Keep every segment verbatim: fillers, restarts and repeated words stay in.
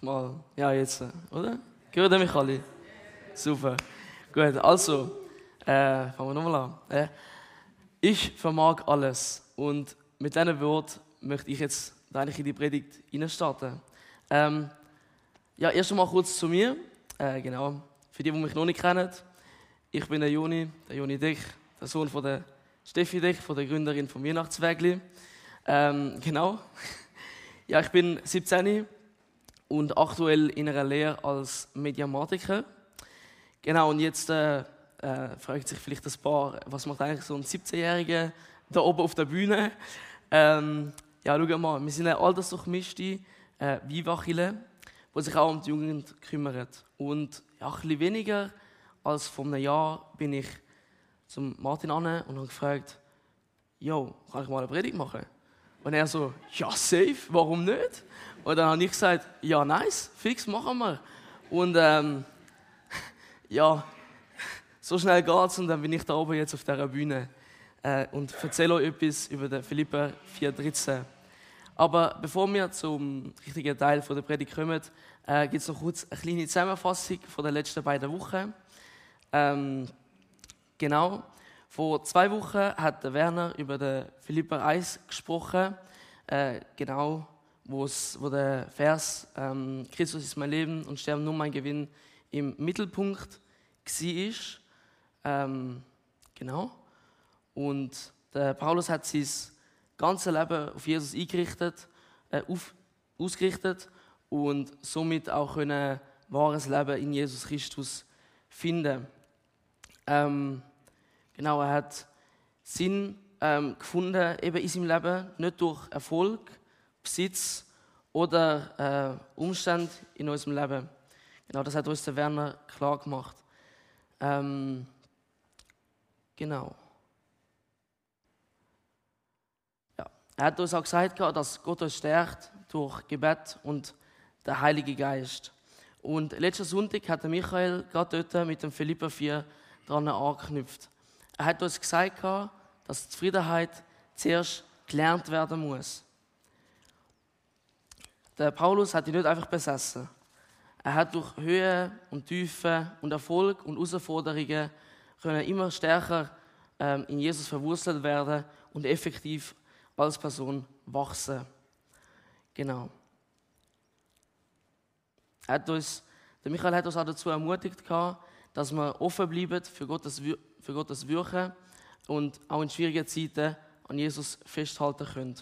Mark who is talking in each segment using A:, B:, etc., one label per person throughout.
A: mal, ja jetzt, oder? Gehört ihr mich alle? Super. Gut, also, äh, fangen wir nochmal an. Äh, ich vermag alles und mit diesen Worten möchte ich jetzt eigentlich in die Predigt reinstarten. Ähm, ja, erst einmal kurz zu mir. Äh, genau, für die, die mich noch nicht kennen. Ich bin der Joni, der Joni Dick, der Sohn von der Steffi Dick, von der Gründerin vom Weihnachtswägli. Ähm, genau. Ja, ich bin siebzehn und aktuell in einer Lehre als Mediamatiker. Genau, und jetzt äh, äh, fragt sich vielleicht ein paar, was macht eigentlich so ein siebzehnjähriger da oben auf der Bühne? Ähm, ja, schau mal, wir sind eine altersdurchmischte äh, Weinwachile, die sich auch um die Jugend kümmert. Und ja, ein bisschen weniger als vor einem Jahr bin ich zum Martin an und habe gefragt, «Jo, kann ich mal eine Predigt machen?» Und er so, «Ja, safe, warum nicht?» Und dann habe ich gesagt, «Ja, nice, fix, machen wir.» Und ähm, ja, so schnell geht's und dann bin ich da oben jetzt auf dieser Bühne äh, und erzähle euch etwas über den Philipper vier dreizehn. Aber bevor wir zum richtigen Teil der Predigt kommen, äh, gibt es noch kurz eine kleine Zusammenfassung von den letzten beiden Wochen. Ähm, genau, vor zwei Wochen hat der Werner über den Philipper eins gesprochen, äh, genau, wo's, wo der Vers ähm, «Christus ist mein Leben und Sterben nur mein Gewinn» im Mittelpunkt war. Ähm, genau. Und der Paulus hat sein ganzes Leben auf Jesus eingerichtet, äh, auf, ausgerichtet und somit auch ein wahres Leben in Jesus Christus finden. Ähm, genau, er hat Sinn ähm, gefunden eben in seinem Leben, nicht durch Erfolg, Besitz oder äh, Umstände in unserem Leben. Genau, das hat uns der Werner klar gemacht. Ähm, genau. Ja. Er hat uns auch gesagt, dass Gott uns stärkt durch Gebet und der Heilige Geist. Und letzten Sonntag hat der Michael gerade dort mit dem Philipper vier dran angeknüpft. Er hat uns gesagt, dass die Zufriedenheit zuerst gelernt werden muss. Der Paulus hat ihn nicht einfach besessen. Er hat durch Höhe und Tiefe und Erfolg und Herausforderungen können immer stärker ähm, in Jesus verwurzelt werden und effektiv als Person wachsen. Genau. Er hat uns, der Michael hat uns auch dazu ermutigt, dass wir offen bleiben für Gottes, für Gottes Wirken und auch in schwierigen Zeiten an Jesus festhalten können.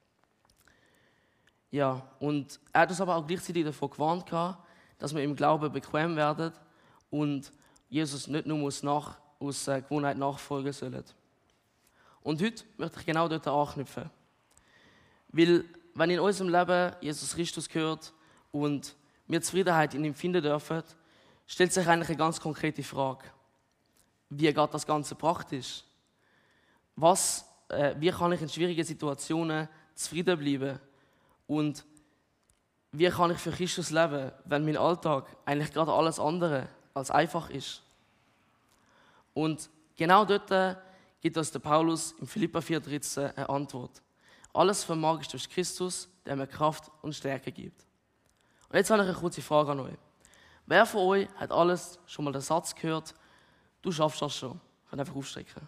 A: Ja, und er hat uns aber auch gleichzeitig davor gewarnt, dass wir im Glauben bequem werden und Jesus nicht nur nach, aus äh, Gewohnheit nachfolgen sollen. Und heute möchte ich genau dort anknüpfen. Weil, wenn in unserem Leben Jesus Christus gehört und wir Zufriedenheit in ihm finden dürfen, stellt sich eigentlich eine ganz konkrete Frage. Wie geht das Ganze praktisch? Was, äh, wie kann ich in schwierigen Situationen zufrieden bleiben? Und wie kann ich für Christus leben, wenn mein Alltag eigentlich gerade alles andere als einfach ist? Und genau dort gibt uns der Paulus im Philipper vier dreizehn eine Antwort. Alles vermag ich durch Christus, der mir Kraft und Stärke gibt. Und jetzt habe ich eine kurze Frage an euch. Wer von euch hat alles schon mal den Satz gehört, du schaffst das schon? Ich kann einfach aufstrecken.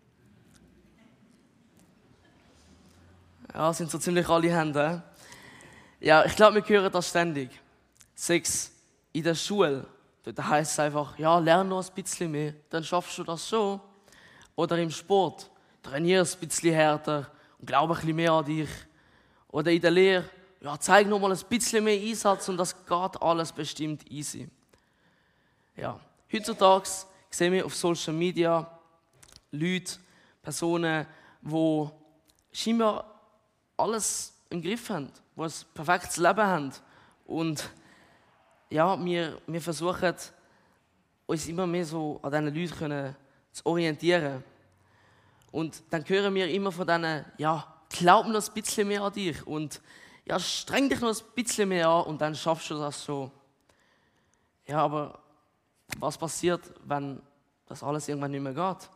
A: Ja, das sind so ziemlich alle Hände. Ja, ich glaube, wir hören das ständig. Sechs, in der Schule, dort heisst es einfach, ja, lern noch ein bisschen mehr, dann schaffst du das schon. Oder im Sport, trainier ein bisschen härter und glaube ein bisschen mehr an dich. Oder in der Lehre, ja, zeig noch mal ein bisschen mehr Einsatz und das geht alles bestimmt easy. Ja, heutzutage sehen wir auf Social Media Leute, Personen, die scheinbar alles im Griff haben, die ein perfektes Leben haben. Und ja, wir, wir versuchen, uns immer mehr so an diesen Leuten können zu orientieren. Und dann hören wir immer von denen, ja, glaub noch ein bisschen mehr an dich und ja, streng dich noch ein bisschen mehr an und dann schaffst du das so. Ja, aber was passiert, wenn das alles irgendwann nicht mehr geht?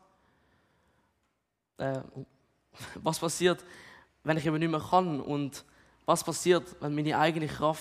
A: Äh, was passiert, wenn ich eben nicht mehr kann? Und was passiert, wenn meine eigene Kraft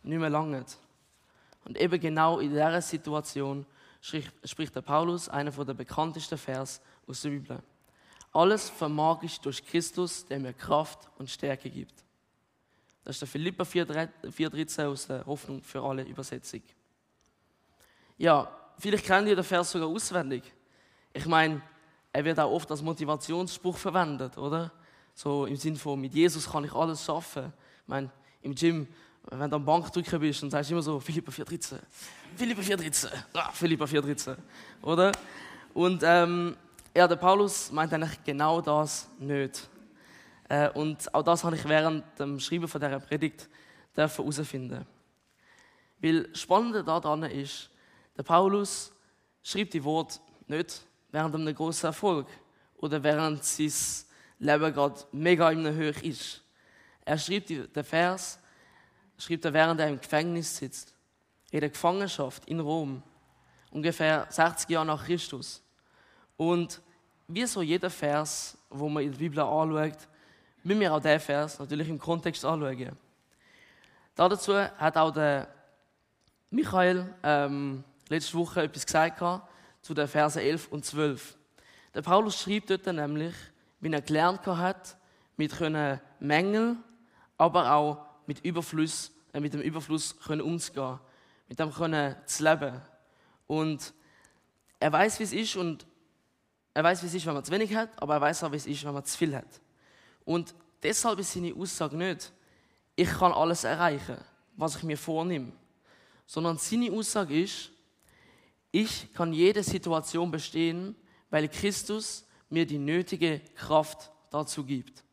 A: nicht mehr lange. Und eben genau in dieser Situation spricht der Paulus einen der bekanntesten Vers aus der Bibel. Alles vermag ich durch Christus, der mir Kraft und Stärke gibt. Das ist der Philipper vier dreizehn aus der Hoffnung für alle Übersetzung. Ja, vielleicht kennt ihr den Vers sogar auswendig. Ich meine, er wird auch oft als Motivationsspruch verwendet, oder? So im Sinne von, mit Jesus kann ich alles schaffen. Ich meine, im Gym, wenn du am Bankdrücken bist, dann sagst du immer so, Philipper vier dreizehn, Philipper vier dreizehn, ah, Philipper vier dreizehn, oder? Und ähm, ja, der Paulus meint eigentlich genau das nicht. Äh, und auch das habe ich während dem Schreiben von dieser Predigt herausfinden. Weil das Spannende daran ist, der Paulus schreibt die Worte nicht während einem grossen Erfolg oder während sein Leben gerade mega in einer Höhe ist. Er schreibt den Vers, schreibt er, während er im Gefängnis sitzt, in der Gefangenschaft in Rom, ungefähr sechzig Jahre nach Christus. Und wie so jeder Vers, wo man in der Bibel anschaut, müssen wir auch diesen Vers natürlich im Kontext anschauen. Dazu hat auch der Michael ähm, letzte Woche etwas gesagt zu den Versen elf und zwölf. Der Paulus schreibt dort nämlich, wie er gelernt hat, mit Mängeln, aber auch mit, Überfluss, äh, mit dem Überfluss können umzugehen, mit dem können zu leben. Und er weiß, wie es ist und er weiß, wie es ist, wenn man zu wenig hat, aber er weiß auch, wie es ist, wenn man zu viel hat. Und deshalb ist seine Aussage nicht, ich kann alles erreichen, was ich mir vornehme, sondern seine Aussage ist, ich kann jede Situation bestehen, weil Christus mir die nötige Kraft dazu gibt.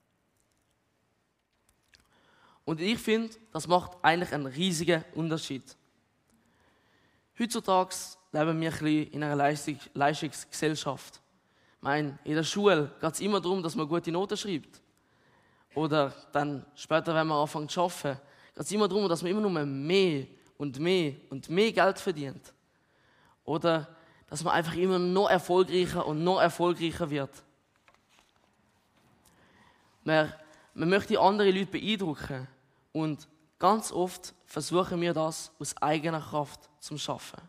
A: Und ich finde, das macht eigentlich einen riesigen Unterschied. Heutzutage leben wir ein bisschen in einer Leistung, Leistungsgesellschaft. Ich meine, in der Schule geht es immer darum, dass man gute Noten schreibt. Oder dann später, wenn man anfängt zu arbeiten, geht es immer darum, dass man immer nur mehr und mehr und mehr Geld verdient. Oder dass man einfach immer noch erfolgreicher und noch erfolgreicher wird. Man, man möchte andere Leute beeindrucken und ganz oft versuchen wir das aus eigener Kraft zu schaffen.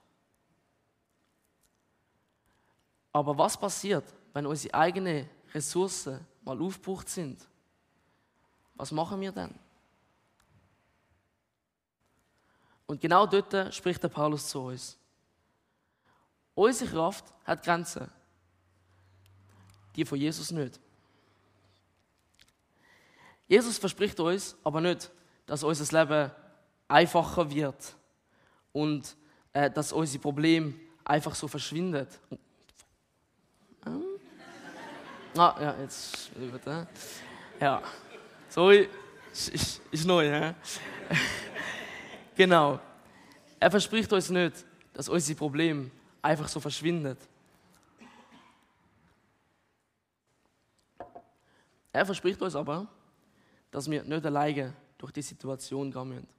A: Aber was passiert, wenn unsere eigenen Ressourcen mal aufgebraucht sind? Was machen wir dann? Und genau dort spricht der Paulus zu uns. Unsere Kraft hat Grenzen. Die von Jesus nicht. Jesus verspricht uns aber nicht, dass unser Leben einfacher wird und äh, dass unsere Probleme einfach so verschwinden. Ah, ja, jetzt bitte. Ja, sorry, ist, ist neu, hä? Genau. Er verspricht uns nicht, dass unsere Probleme einfach so verschwinden. Er verspricht uns aber, dass wir nicht alleine durch die Situation gehen müssen.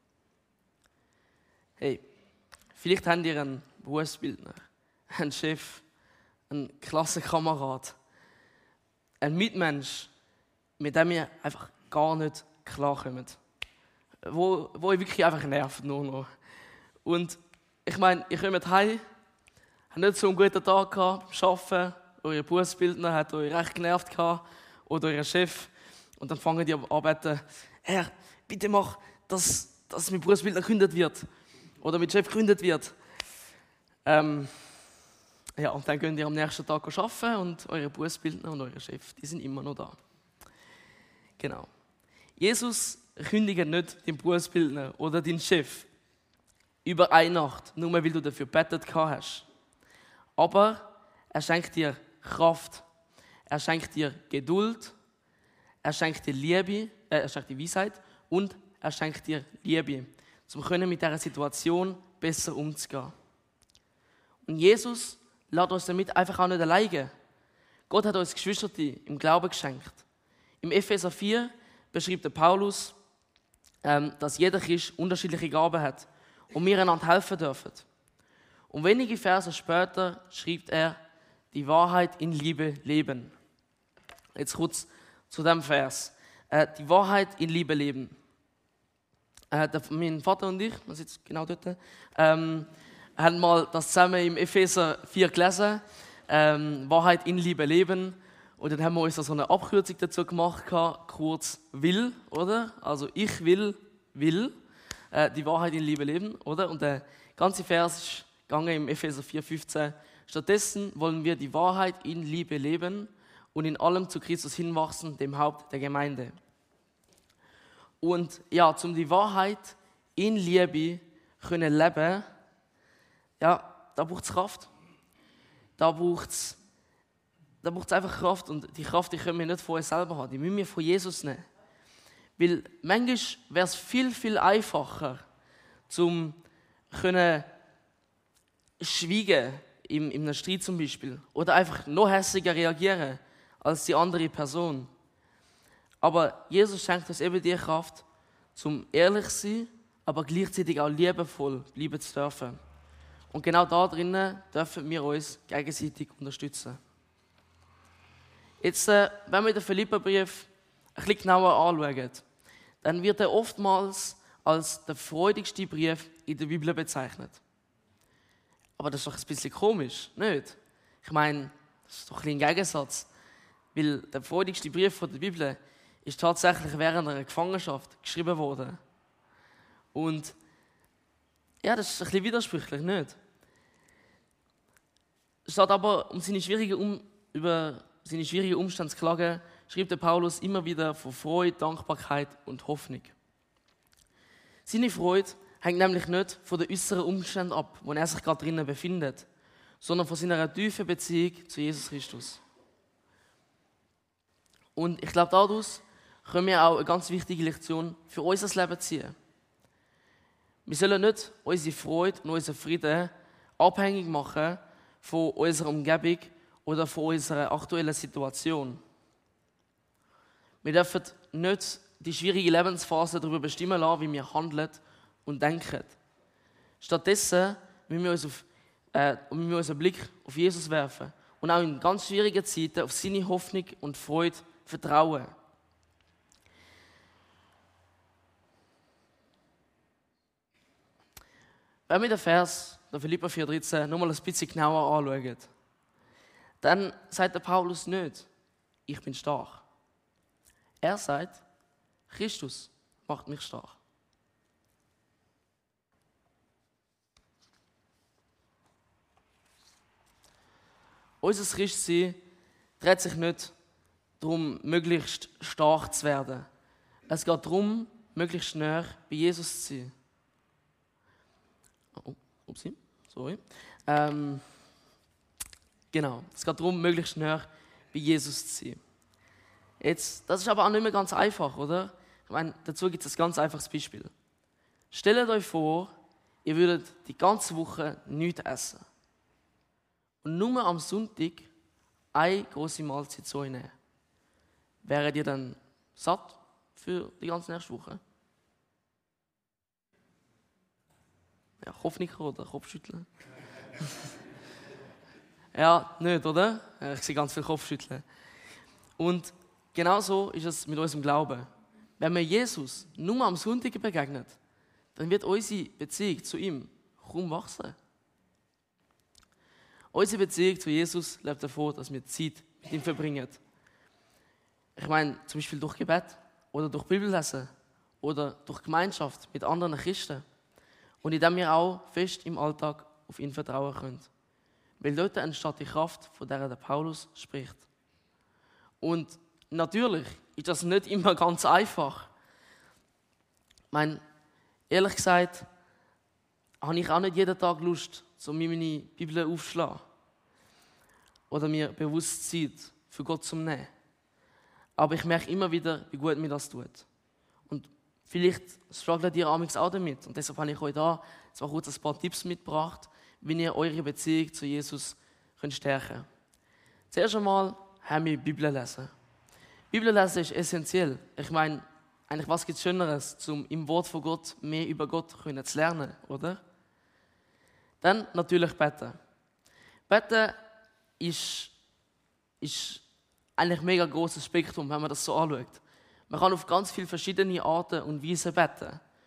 A: Hey, vielleicht habt ihr einen Berufsbildner, einen Chef, einen Klassenkamerad, einen Mitmensch, mit dem ihr einfach gar nicht klarkommt. Wo, wo ihr wirklich einfach nervt nur noch. Und ich meine, ihr kommt heim, habt nicht so einen guten Tag gehabt, beim Arbeiten, euer Berufsbildner hat euch recht genervt gehabt, oder euer Chef, und dann fangen die an zu arbeiten, Herr, bitte mach, dass, dass mein Berufsbildner gekündigt wird, oder mein Chef gekündigt wird. Ähm, ja, und dann könnt ihr am nächsten Tag arbeiten und eure Berufsbildner und euer Chef, die sind immer noch da. Genau. Jesus kündigt nicht den Berufsbildner oder den Chef über eine Nacht, nur weil du dafür gebetet hast. Aber er schenkt dir Kraft, er schenkt dir Geduld, er schenkt dir Liebe, äh, er schenkt dir Weisheit und er schenkt dir Liebe, um mit dieser Situation besser umzugehen. Und Jesus lässt uns damit einfach auch nicht alleine. Gott hat uns Geschwister im Glauben geschenkt. Im Epheser vier beschreibt der Paulus, ähm, dass jeder Christ unterschiedliche Gaben hat und wir einander helfen dürfen. Und wenige Verse später schreibt er, die Wahrheit in Liebe leben. Jetzt kurz zu dem Vers. Äh, die Wahrheit in Liebe leben. Äh, der, mein Vater und ich, man sitzt genau dort, ähm, haben mal das zusammen im Epheser vier gelesen, ähm, Wahrheit in Liebe leben. Und dann haben wir uns da so eine Abkürzung dazu gemacht, kurz will, oder? Also ich will, will, äh, die Wahrheit in Liebe leben, oder? Und der ganze Vers ist gegangen im Epheser vier fünfzehn. Stattdessen wollen wir die Wahrheit in Liebe leben und in allem zu Christus hinwachsen, dem Haupt der Gemeinde. Und ja, um die Wahrheit in Liebe können leben, ja, da braucht es Kraft. Da braucht es da braucht's einfach Kraft. Und die Kraft, die können wir nicht von uns selber haben. Die müssen wir von Jesus nehmen. Weil manchmal wäre es viel, viel einfacher, zum können schweigen, in, in einem Streit zum Beispiel. Oder einfach noch hässiger reagieren als die andere Person. Aber Jesus schenkt uns eben die Kraft, zum ehrlich zu sein, aber gleichzeitig auch liebevoll bleiben zu dürfen. Und genau da drinnen dürfen wir uns gegenseitig unterstützen. Jetzt, äh, wenn wir den Philipperbrief ein bisschen genauer anschauen, dann wird er oftmals als der freudigste Brief in der Bibel bezeichnet. Aber das ist doch ein bisschen komisch, nicht? Ich meine, das ist doch ein bisschen ein Gegensatz. Weil der freudigste Brief von der Bibel ist tatsächlich während einer Gefangenschaft geschrieben worden. Und ja, das ist ein bisschen widersprüchlich, nicht? Statt aber um seine schwierigen um, über seine schwierigen Umstände zu klagen, schreibt der Paulus immer wieder von Freude, Dankbarkeit und Hoffnung. Seine Freude hängt nämlich nicht von den äußeren Umständen ab, wo er sich gerade drinnen befindet, sondern von seiner tiefen Beziehung zu Jesus Christus. Und ich glaube, daraus können wir auch eine ganz wichtige Lektion für unser Leben ziehen. Wir sollen nicht unsere Freude und unseren Frieden abhängig machen von unserer Umgebung oder von unserer aktuellen Situation. Wir dürfen nicht die schwierige Lebensphase darüber bestimmen lassen, wie wir handeln und denken. Stattdessen müssen wir, uns auf, äh, müssen wir unseren Blick auf Jesus werfen und auch in ganz schwierigen Zeiten auf seine Hoffnung und Freude vertrauen. Wenn wir den Vers, der Philipper vier dreizehn, nochmal ein bisschen genauer anschauen, dann sagt der Paulus nicht, ich bin stark. Er sagt, Christus macht mich stark. Unser Christsein dreht sich nicht darum, möglichst stark zu werden. Es geht darum, möglichst näher bei Jesus zu sein. Oh, upsie, sorry. Ähm, genau, es geht darum, möglichst näher bei Jesus zu sein. Jetzt, das ist aber auch nicht mehr ganz einfach, oder? Ich meine, dazu gibt es ein ganz einfaches Beispiel. Stellt euch vor, ihr würdet die ganze Woche nichts essen. Und nur am Sonntag eine große Mahlzeit zu euch nehmen. Wäret ihr dann satt für die ganze nächste Woche? Ja, Kopfnicken oder Kopfschütteln? Ja, nicht, oder? Ich sehe ganz viel Kopfschütteln. Und genauso ist es mit unserem Glauben. Wenn wir Jesus nur am Sonntag begegnet, dann wird unsere Beziehung zu ihm kaum wachsen. Unsere Beziehung zu Jesus lebt davon, dass wir Zeit mit ihm verbringen. Ich meine, zum Beispiel durch Gebet oder durch Bibellesen oder durch Gemeinschaft mit anderen Christen. Und indem wir auch fest im Alltag auf ihn vertrauen können. Weil dort entsteht die Kraft, von der der Paulus spricht. Und natürlich ist das nicht immer ganz einfach. Ich meine, ehrlich gesagt, habe ich auch nicht jeden Tag Lust, so mir meine Bibel aufzuschlagen. Oder mir bewusst Zeit für Gott zu nehmen. Aber ich merke immer wieder, wie gut mir das tut. Und vielleicht struggelt ihr amigs auch damit. Und deshalb habe ich euch da zwar kurz ein paar Tipps mitgebracht, wie ihr eure Beziehung zu Jesus könnt stärken könnt. Zuerst einmal haben wir Bibel lesen. Bibel lesen ist essentiell. Ich meine, eigentlich was gibt es Schöneres, um im Wort von Gott mehr über Gott zu lernen, oder? Dann natürlich beten. Beten ist, ist eigentlich ein mega grosses Spektrum, wenn man das so anschaut. Man kann auf ganz viele verschiedene Arten und Weisen beten.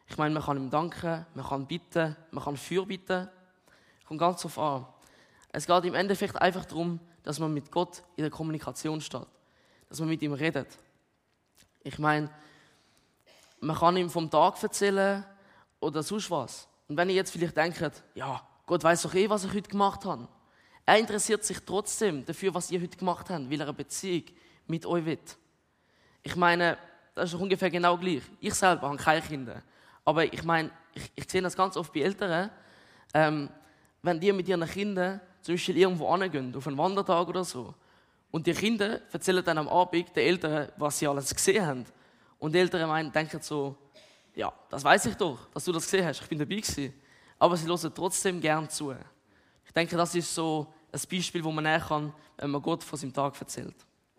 A: Ich meine, man kann ihm danken, man kann bitten, man kann fürbitten. Kommt ganz drauf an. Es geht im Endeffekt einfach darum, dass man mit Gott in der Kommunikation steht. Dass man mit ihm redet. Ich meine, man kann ihm vom Tag erzählen oder sonst was. Und wenn ihr jetzt vielleicht denkt, ja, Gott weiß doch eh, was ich heute gemacht habe. Er interessiert sich trotzdem dafür, was ihr heute gemacht habt, weil er eine Beziehung mit euch will. Ich meine, das ist doch ungefähr genau gleich. Ich selber habe keine Kinder. Aber ich meine, ich, ich sehe das ganz oft bei Eltern, ähm, wenn die mit ihren Kindern zum Beispiel irgendwo hingehen, auf einen Wandertag oder so, und die Kinder erzählen dann am Abend den Eltern, was sie alles gesehen haben. Und die Eltern meinen, denken so, ja, das weiß ich doch, dass du das gesehen hast, ich bin dabei gewesen. Aber sie hören trotzdem gern zu. Ich denke, das ist so ein Beispiel, das man nehmen kann, wenn man Gott von seinem Tag erzählt.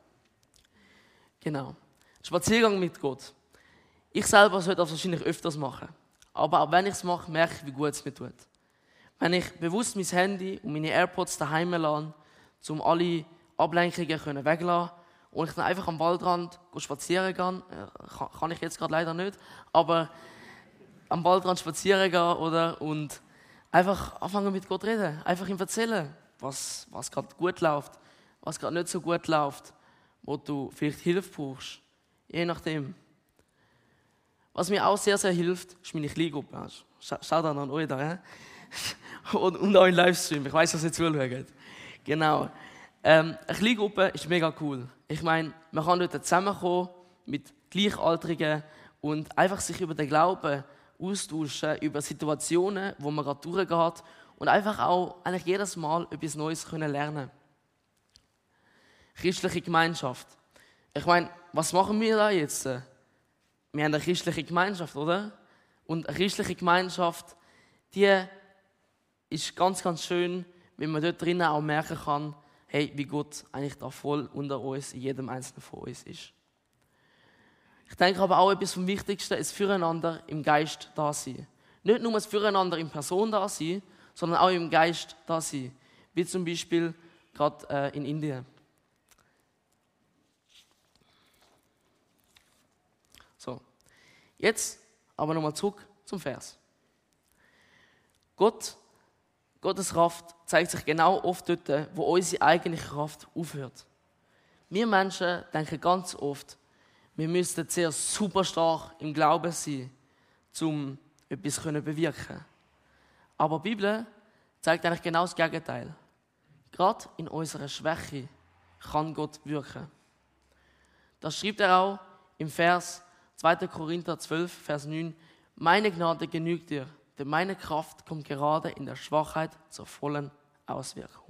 A: Genau. Spaziergang mit Gott. Ich selber sollte das wahrscheinlich öfters machen. Aber auch wenn ich es mache, merke ich, wie gut es mir tut. Wenn ich bewusst mein Handy und meine AirPods daheim lasse, um alle Ablenkungen wegzulassen, und ich dann einfach am Waldrand spazieren gehe, kann ich jetzt gerade leider nicht, aber am Waldrand spazieren gehen, oder, und einfach anfangen mit Gott reden, einfach ihm erzählen, was, was gerade gut läuft, was gerade nicht so gut läuft, wo du vielleicht Hilfe brauchst, je nachdem. Was mir auch sehr, sehr hilft, ist meine Kleingruppe. Schaut dann an euch da, und, und auch im Livestream, ich weiss, dass ihr zuschaut. Genau. Ähm, eine Kleingruppe ist mega cool. Ich meine, man kann dort zusammenkommen mit Gleichaltrigen und einfach sich über den Glauben austauschen, über Situationen, wo man gerade durchgeht und einfach auch eigentlich jedes Mal etwas Neues können lernen. Christliche Gemeinschaft. Ich meine, was machen wir da jetzt? Wir haben eine christliche Gemeinschaft, oder? Und eine christliche Gemeinschaft, die ist ganz, ganz schön, wenn man dort drinnen auch merken kann, hey, wie Gott eigentlich da voll unter uns, in jedem Einzelnen von uns ist. Ich denke aber auch, etwas vom Wichtigsten ist Füreinander im Geist da sein. Nicht nur das Füreinander in Person da sein, sondern auch im Geist da sein. Wie zum Beispiel gerade äh, in Indien. So, jetzt aber nochmal zurück zum Vers. Gott Gottes Kraft zeigt sich genau oft dort, wo unsere eigene Kraft aufhört. Wir Menschen denken ganz oft, wir müssten sehr super stark im Glauben sein, um etwas zu bewirken. Aber die Bibel zeigt eigentlich genau das Gegenteil. Gerade in unserer Schwäche kann Gott wirken. Das schreibt er auch im Vers zweiter Korinther zwölf, Vers neun. Meine Gnade genügt dir, denn meine Kraft kommt gerade in der Schwachheit zur vollen Auswirkung.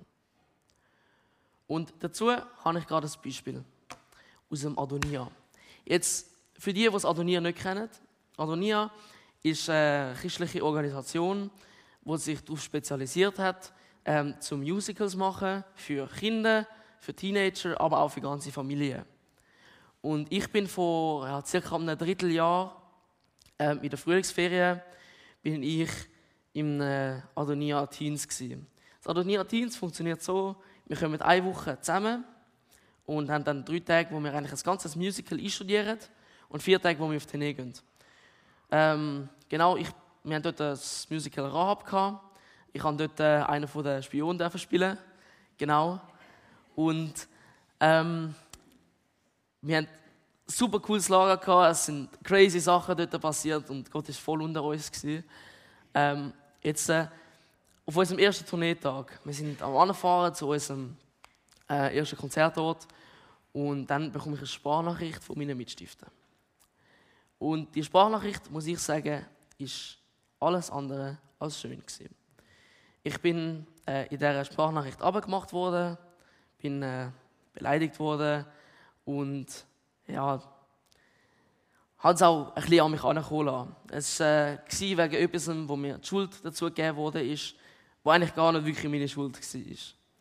A: Und dazu habe ich gerade ein Beispiel aus dem Adonia. Jetzt, für die, die das Adonia nicht kennen, Adonia ist eine christliche Organisation, die sich darauf spezialisiert hat, ähm, zum Musicals machen, für Kinder, für Teenager, aber auch für ganze Familien. Und ich bin vor ja, circa einem Dritteljahr ähm, in der Frühlingsferien bin ich im äh, Adonia Teens gewesen. Das Adonia Teens funktioniert so, wir kommen eine Woche zusammen und haben dann drei Tage, wo wir eigentlich ein ganzes Musical einstudieren und vier Tage, wo wir auf die Tournee gehen. Ähm, genau, ich, wir haben dort das Musical Rahab gehabt. Ich habe dort äh, einen von den Spionen spielen. Genau. Und ähm, wir haben ein super cooles Lager gehabt. Es sind crazy Sachen dort passiert und Gott war voll unter uns gewesen. Ähm, jetzt äh, auf unserem ersten Tourneetag. Wir sind am Anfahren zu unserem äh, ersten Konzertort und dann bekomme ich eine Sprachnachricht von meinen Mitstiften. Und die Sprachnachricht, muss ich sagen, ist alles andere als schön gewesen. Ich bin äh, in dieser Sprachnachricht abgemacht worden, bin äh, beleidigt worden und ja, hat es auch ein bisschen an mich herankommen lassen. Es war äh, wegen etwas, wo mir die Schuld dazu gegeben wurde, ist, wo eigentlich gar nicht wirklich meine Schuld war.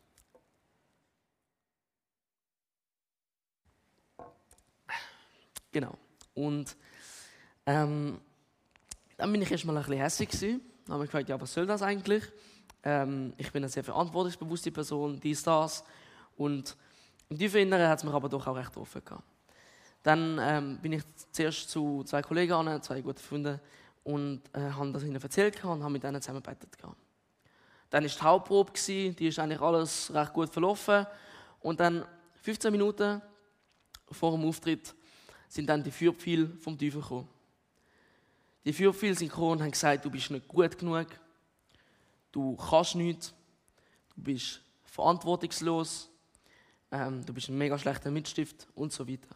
A: Genau. Und ähm, dann bin ich erstmal ein bisschen hässlich gewesen. Dann habe ich gefragt, ja, was soll das eigentlich? Ähm, ich bin eine sehr verantwortungsbewusste Person, dies, das. Und im tiefen Inneren hat es mich aber doch auch recht getroffen gehabt. Dann ähm, bin ich zuerst zu zwei Kollegen an, zwei guten Freunden, und äh, habe das ihnen erzählt und habe mit ihnen zusammen gebetet. Dann war die Hauptprobe, die ist eigentlich alles recht gut verlaufen. Und dann fünfzehn Minuten vor dem Auftritt sind dann die Fürpfeile vom Teufel gekommen. Die Fürpfeile sind gekommen und haben gesagt, du bist nicht gut genug, du kannst nichts, du bist verantwortungslos, ähm, du bist ein mega schlechter Mitstift und so weiter.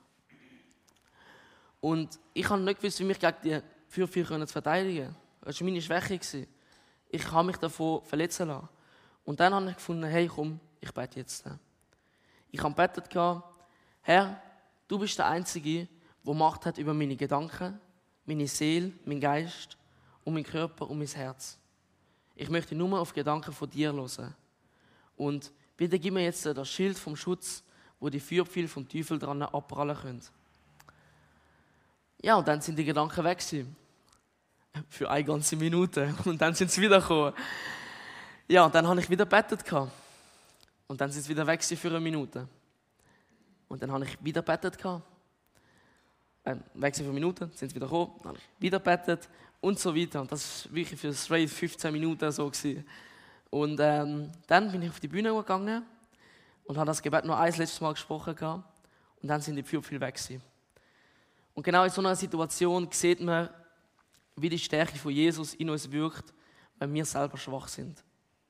A: Und ich habe nicht gewusst, wie mich gegen die Fürpfeile zu verteidigen. Das war meine Schwäche. Ich habe mich davon verletzen lassen. Und dann habe ich gefunden, hey komm, ich bete jetzt. Ich habe gebetet, Herr, du bist der Einzige, der Macht hat über meine Gedanken, meine Seele, mein Geist und mein Körper und mein Herz. Ich möchte nur auf Gedanken von dir hören. Und bitte gib mir jetzt das Schild vom Schutz, wo die Fürpfeile vom Teufel dran abprallen können. Ja, und dann sind die Gedanken weg gewesen. Für eine ganze Minute. Und dann sind sie wiedergekommen. Ja, und dann habe ich wieder gebetet. Und dann sind sie wieder weg für eine Minute. Und dann habe ich wieder gebetet. Äh, weg für eine Minute, sind sie wieder gekommen. Dann habe ich wieder gebetet und so weiter. Und das war wirklich für straight fünfzehn Minuten so gewesen. Und ähm, dann bin ich auf die Bühne gegangen und habe das Gebet noch ein letztes Mal gesprochen. Und dann sind die Fürpfeile weg gewesen. Und genau in so einer Situation sieht man, wie die Stärke von Jesus in uns wirkt, wenn wir selber schwach sind.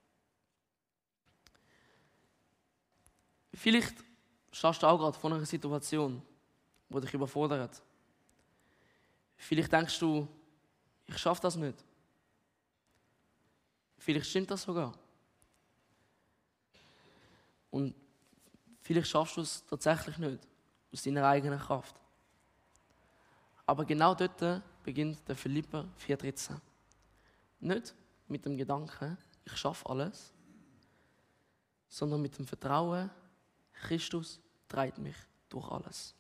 A: Vielleicht stehst du auch gerade vor einer Situation, die dich überfordert. Vielleicht denkst du, ich schaffe das nicht. Vielleicht stimmt das sogar. Und vielleicht schaffst du es tatsächlich nicht, aus deiner eigenen Kraft. Aber genau dort beginnt der Philipper vier dreizehn. Nicht mit dem Gedanken, ich schaffe alles, sondern mit dem Vertrauen, Christus trägt mich durch alles.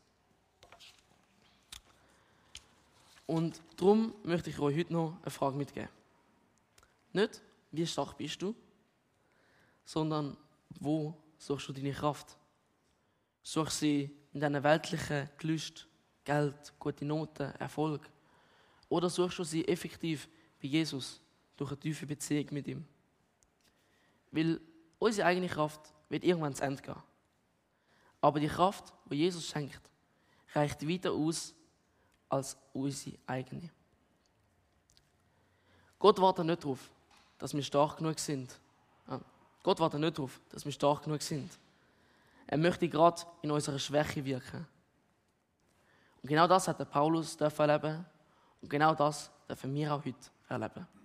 A: Und darum möchte ich euch heute noch eine Frage mitgeben. Nicht, wie stark bist du, sondern wo suchst du deine Kraft? Suchst sie in deinen weltlichen Gelüsten, Geld, gute Noten, Erfolg? Oder suchst du sie effektiv bei Jesus durch eine tiefe Beziehung mit ihm? Weil unsere eigene Kraft wird irgendwann zu Ende gehen. Aber die Kraft, die Jesus schenkt, reicht weiter aus als unsere eigene. Gott wartet nicht darauf, dass wir stark genug sind. Gott wartet nicht darauf, dass wir stark genug sind. Er möchte gerade in unserer Schwäche wirken. Und genau das hat der Paulus erleben und genau das dürfen wir auch heute erleben.